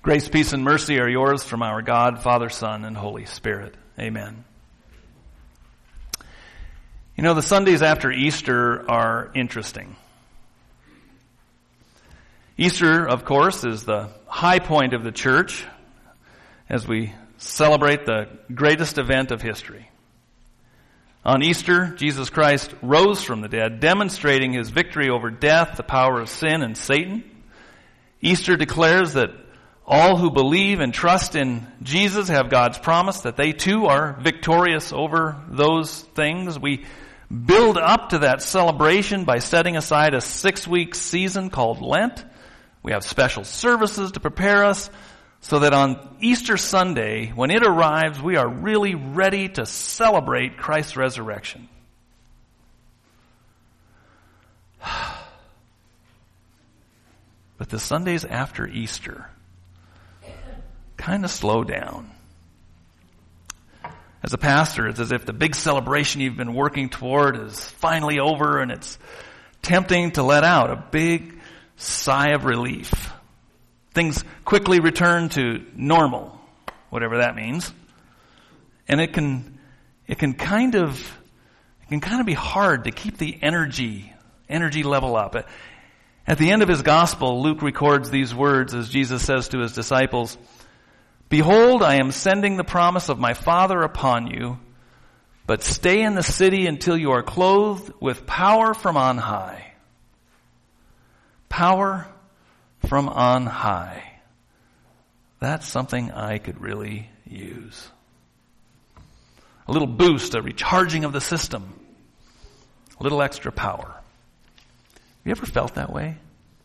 Grace, peace, and mercy are yours from our God, Father, Son, and Holy Spirit. Amen. You know, the Sundays after Easter are interesting. Easter, of course, is the high point of the church as we celebrate the greatest event of history. On Easter, Jesus Christ rose from the dead, demonstrating his victory over death, the power of sin, and Satan. Easter declares that all who believe and trust in Jesus have God's promise that they too are victorious over those things. We build up to that celebration by setting aside a 6-week season called Lent. We have special services to prepare us so that on Easter Sunday, when it arrives, we are really ready to celebrate Christ's resurrection. But the Sundays after Easter kind of slow down. As a pastor, it's as if the big celebration you've been working toward is finally over, and it's tempting to let out a big sigh of relief. Things quickly return to normal, whatever that means. And it can kind of be hard to keep the energy level up. At the end of his gospel, Luke records these words as Jesus says to his disciples, "Behold, I am sending the promise of my Father upon you, but stay in the city until you are clothed with power from on high." Power from on high. That's something I could really use. A little boost, a recharging of the system. A little extra power. Have you ever felt that way?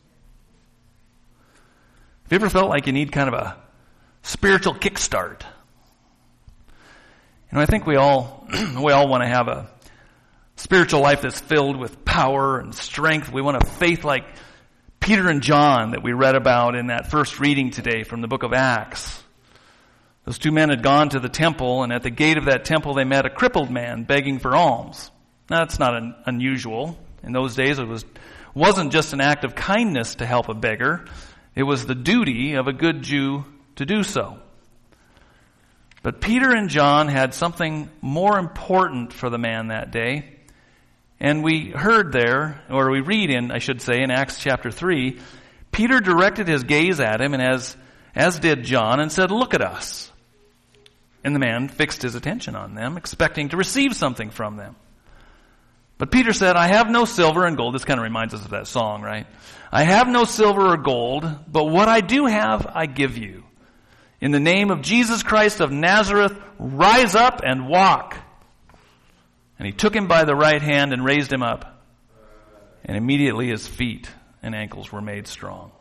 Have you ever felt like you need kind of a spiritual kickstart? You know, I think we all want to have a spiritual life that's filled with power and strength. We want a faith like Peter and John that we read about in that first reading today from the book of Acts. Those two men had gone to the temple, and at the gate of that temple they met a crippled man begging for alms. Now, that's not unusual. In those days it wasn't just an act of kindness to help a beggar. It was the duty of a good Jew to do so. But Peter and John had something more important for the man that day. And we heard there, or we read in, I should say, in Acts chapter 3, Peter directed his gaze at him, and as did John, and said, "Look at us." And the man fixed his attention on them, expecting to receive something from them. But Peter said, "I have no silver and gold." This kind of reminds us of that song, right? "I have no silver or gold, but what I do have, I give you. In the name of Jesus Christ of Nazareth, rise up and walk." And he took him by the right hand and raised him up. And immediately his feet and ankles were made strong.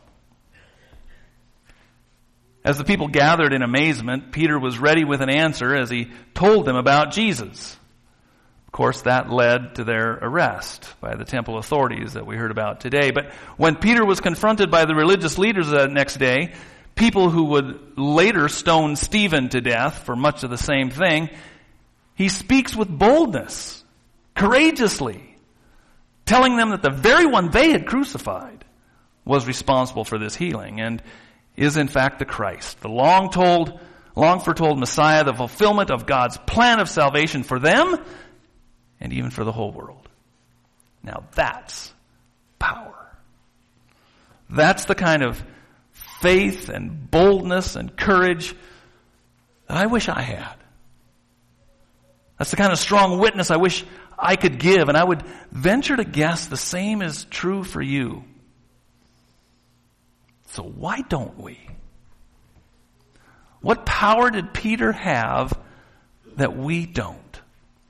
As the people gathered in amazement, Peter was ready with an answer as he told them about Jesus. Of course, that led to their arrest by the temple authorities that we heard about today. But when Peter was confronted by the religious leaders that next day, people who would later stone Stephen to death for much of the same thing, he speaks with boldness, courageously, telling them that the very one they had crucified was responsible for this healing and is in fact the Christ, the long foretold Messiah, the fulfillment of God's plan of salvation for them and even for the whole world. Now that's power. That's the kind of faith and boldness and courage that I wish I had. That's the kind of strong witness I wish I could give, and I would venture to guess the same is true for you. So why don't we? What power did Peter have that we don't?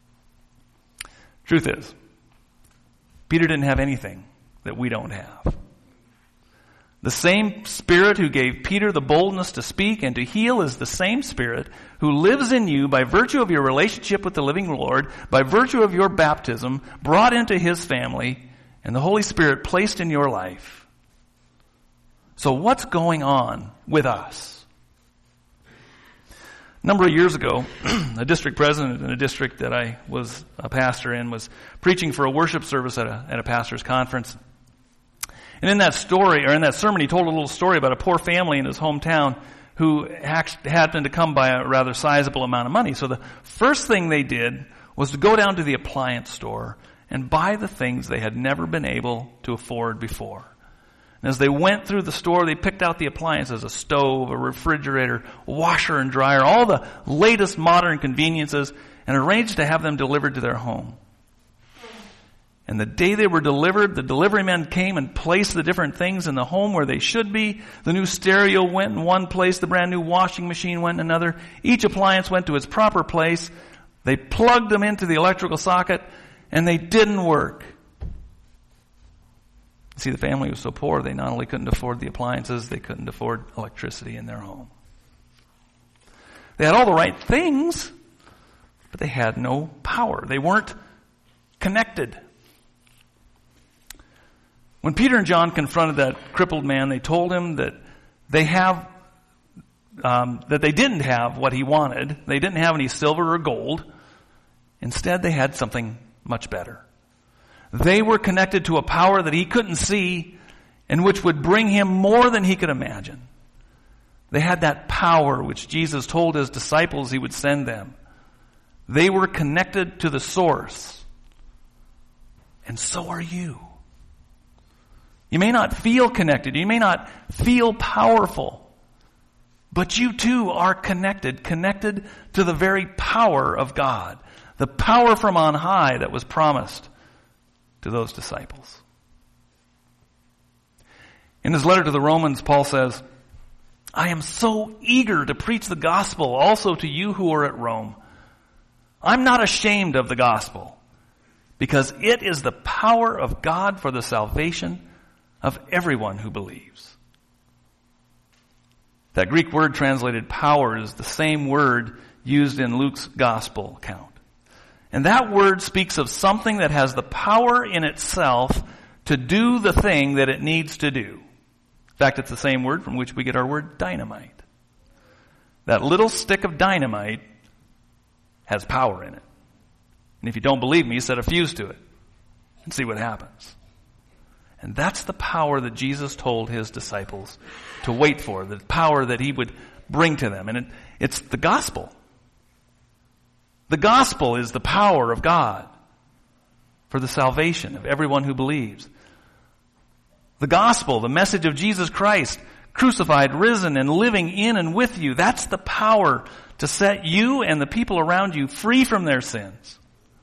Truth is, Peter didn't have anything that we don't have. The same Spirit who gave Peter the boldness to speak and to heal is the same Spirit who lives in you by virtue of your relationship with the living Lord, by virtue of your baptism, brought into His family, and the Holy Spirit placed in your life. So what's going on with us? A number of years ago, a district president in a district that I was a pastor in was preaching for a worship service at a pastor's conference. And in that story, or in that sermon, he told a little story about a poor family in his hometown who happened to come by a rather sizable amount of money. So the first thing they did was to go down to the appliance store and buy the things they had never been able to afford before. And as they went through the store, they picked out the appliances, a stove, a refrigerator, washer and dryer, all the latest modern conveniences, and arranged to have them delivered to their home. And the day they were delivered, the delivery men came and placed the different things in the home where they should be. The new stereo went in one place, the brand new washing machine went in another. Each appliance went to its proper place. They plugged them into the electrical socket, and they didn't work. See, the family was so poor, they not only couldn't afford the appliances, they couldn't afford electricity in their home. They had all the right things, but they had no power. They weren't connected. When Peter and John confronted that crippled man, they told him that they didn't have what he wanted. They didn't have any silver or gold. Instead, they had something much better. They were connected to a power that he couldn't see and which would bring him more than he could imagine. They had that power which Jesus told his disciples he would send them. They were connected to the source. And so are you. You may not feel connected. You may not feel powerful. But you too are connected to the very power of God. The power from on high that was promised to those disciples. In his letter to the Romans, Paul says, I am so eager to preach the gospel also to you who are at Rome. I'm not ashamed of the gospel, because it is the power of God for the salvation of everyone who believes. That Greek word translated power is the same word used in Luke's gospel account. And that word speaks of something that has the power in itself to do the thing that it needs to do. In fact, it's the same word from which we get our word dynamite. That little stick of dynamite has power in it. And if you don't believe me, set a fuse to it and see what happens. And that's the power that Jesus told his disciples to wait for, the power that he would bring to them. And it's the gospel. The gospel is the power of God for the salvation of everyone who believes. The gospel, the message of Jesus Christ, crucified, risen, and living in and with you, that's the power to set you and the people around you free from their sins.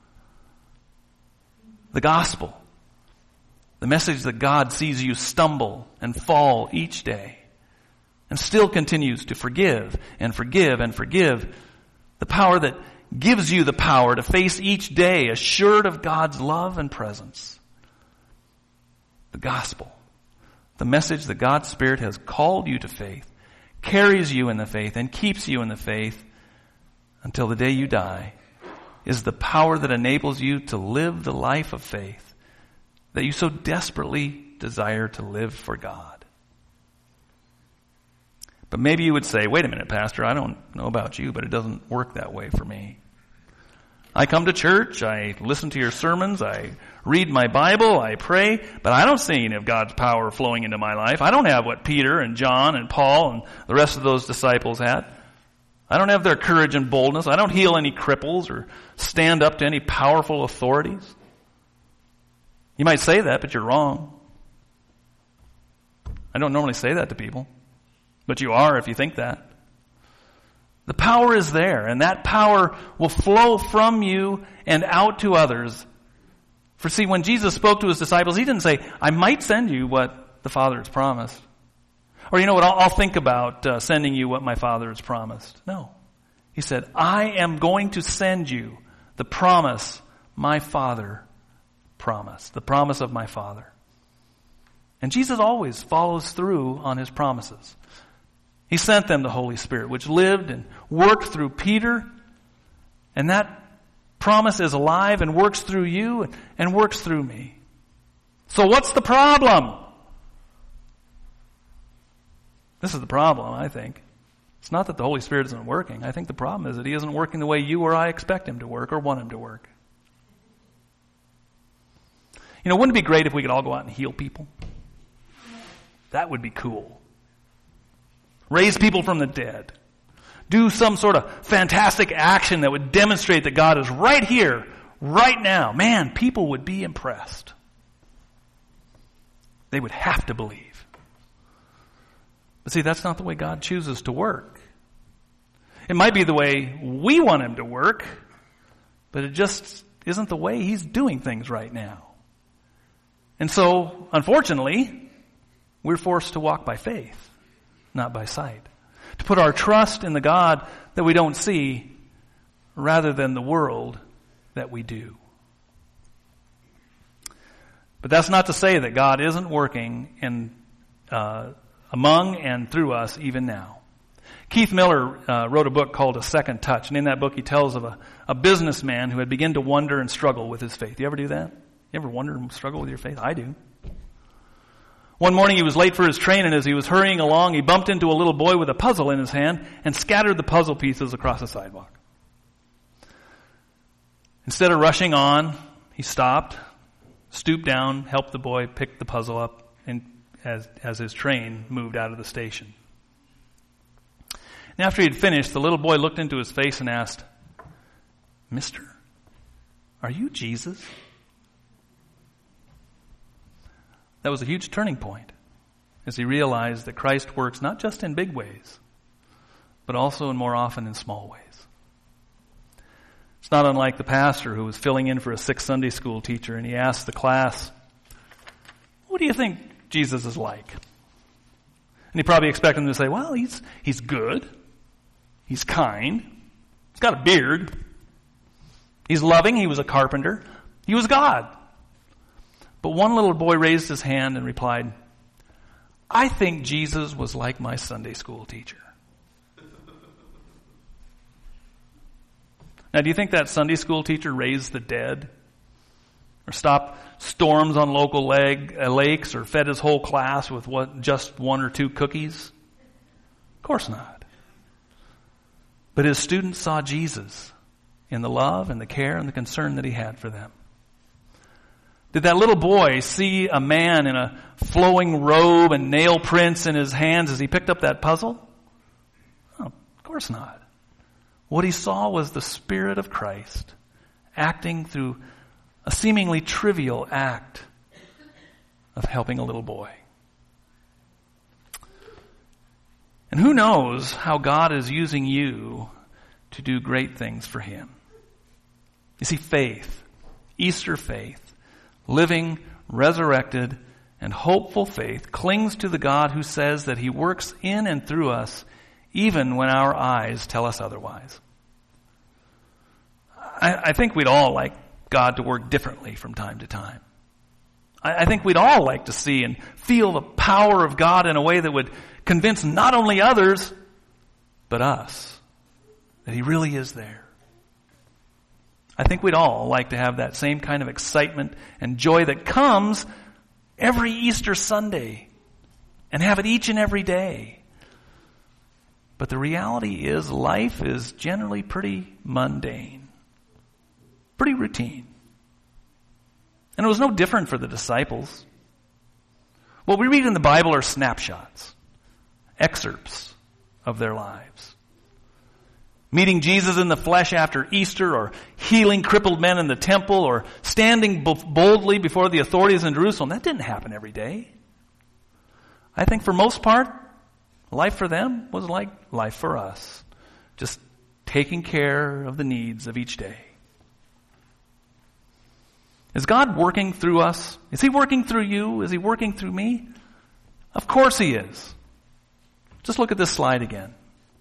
The gospel, the message that God sees you stumble and fall each day and still continues to forgive and forgive and forgive. The power that gives you the power to face each day assured of God's love and presence. The gospel, the message that God's Spirit has called you to faith, carries you in the faith and keeps you in the faith until the day you die, is the power that enables you to live the life of faith that you so desperately desire to live for God. But maybe you would say, wait a minute, Pastor, I don't know about you, but it doesn't work that way for me. I come to church, I listen to your sermons, I read my Bible, I pray, but I don't see any of God's power flowing into my life. I don't have what Peter and John and Paul and the rest of those disciples had. I don't have their courage and boldness. I don't heal any cripples or stand up to any powerful authorities. You might say that, but you're wrong. I don't normally say that to people. But you are if you think that. The power is there, and that power will flow from you and out to others. For see, when Jesus spoke to his disciples, he didn't say, I might send you what the Father has promised. Or you know what, I'll think about sending you what my Father has promised. No. He said, I am going to send you the promise my Father promised. The promise of my Father. And Jesus always follows through on his promises. He sent them the Holy Spirit, which lived and worked through Peter. And that promise is alive and works through you and works through me. So what's the problem? This is the problem, I think. It's not that the Holy Spirit isn't working. I think the problem is that he isn't working the way you or I expect him to work or want him to work. You know, wouldn't it be great if we could all go out and heal people? That would be cool. raise people from the dead, do some sort of fantastic action that would demonstrate that God is right here, right now, man, people would be impressed. They would have to believe. But see, that's not the way God chooses to work. It might be the way we want him to work, but it just isn't the way he's doing things right now. And so, unfortunately, we're forced to walk by faith, not by sight. To put our trust in the God that we don't see rather than the world that we do. But that's not to say that God isn't working among and through us even now. Keith Miller wrote a book called A Second Touch, and in that book he tells of a businessman who had begun to wonder and struggle with his faith. You ever do that? You ever wonder and struggle with your faith? I do. One morning he was late for his train, and as he was hurrying along, he bumped into a little boy with a puzzle in his hand and scattered the puzzle pieces across the sidewalk. Instead of rushing on, he stopped, stooped down, helped the boy pick the puzzle up and as his train moved out of the station. And after he had finished, the little boy looked into his face and asked, "Mister, are you Jesus?" That was a huge turning point as he realized that Christ works not just in big ways, but also and more often in small ways. It's not unlike the pastor who was filling in for a sick Sunday school teacher, and he asked the class, "What do you think Jesus is like?" And he probably expected them to say, "Well, he's good. He's kind. He's got a beard. He's loving. He was a carpenter. He was God." But one little boy raised his hand and replied, "I think Jesus was like my Sunday school teacher." Now, do you think that Sunday school teacher raised the dead? Or stopped storms on local lakes? Or fed his whole class with just 1 or 2 cookies? Of course not. But his students saw Jesus in the love and the care and the concern that he had for them. Did that little boy see a man in a flowing robe and nail prints in his hands as he picked up that puzzle? Oh, of course not. What he saw was the Spirit of Christ acting through a seemingly trivial act of helping a little boy. And who knows how God is using you to do great things for him. You see, faith, Easter faith, living, resurrected, and hopeful faith clings to the God who says that he works in and through us even when our eyes tell us otherwise. I think we'd all like God to work differently from time to time. I think we'd all like to see and feel the power of God in a way that would convince not only others, but us, that he really is there. I think we'd all like to have that same kind of excitement and joy that comes every Easter Sunday and have it each and every day. But the reality is life is generally pretty mundane, pretty routine. And it was no different for the disciples. What we read in the Bible are snapshots, excerpts of their lives. Meeting Jesus in the flesh after Easter, or healing crippled men in the temple, or standing boldly before the authorities in Jerusalem. That didn't happen every day. I think for most part, life for them was like life for us. Just taking care of the needs of each day. Is God working through us? Is he working through you? Is he working through me? Of course he is. Just look at this slide again.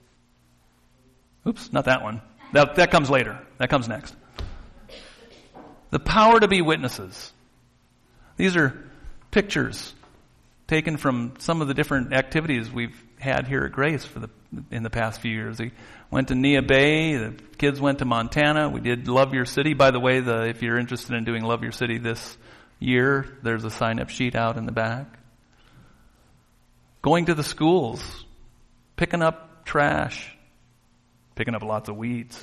Oops, not that one. That comes later. That comes next. The power to be witnesses. These are pictures taken from some of the different activities we've had here at Grace in the past few years. We went to Nia Bay. The kids went to Montana. We did Love Your City. By the way, if you're interested in doing Love Your City this year, there's a sign-up sheet out in the back. Going to the schools, picking up trash, picking up lots of weeds.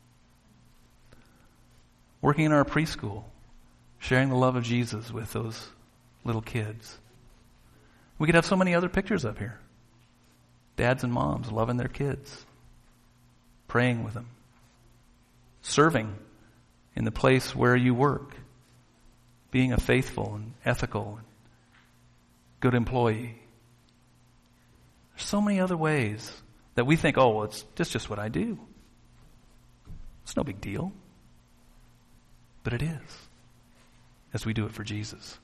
Working in our preschool, sharing the love of Jesus with those little kids. We could have so many other pictures up here. Dads and moms loving their kids, praying with them, serving in the place where you work, being a faithful and ethical and good employee. There's so many other ways that we think, oh, well, it's just what I do. It's no big deal. But it is, as we do it for Jesus.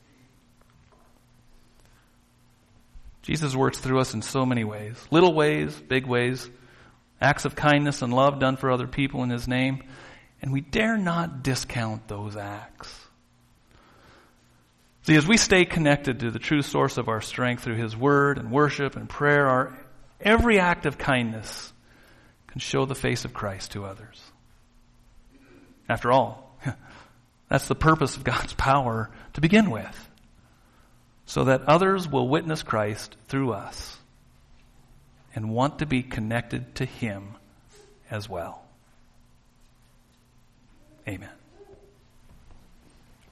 Jesus works through us in so many ways. Little ways, big ways, acts of kindness and love done for other people in His name. And we dare not discount those acts. See, as we stay connected to the true source of our strength through His Word and worship and prayer, every act of kindness can show the face of Christ to others. After all, that's the purpose of God's power to begin with, so that others will witness Christ through us and want to be connected to Him as well. Amen.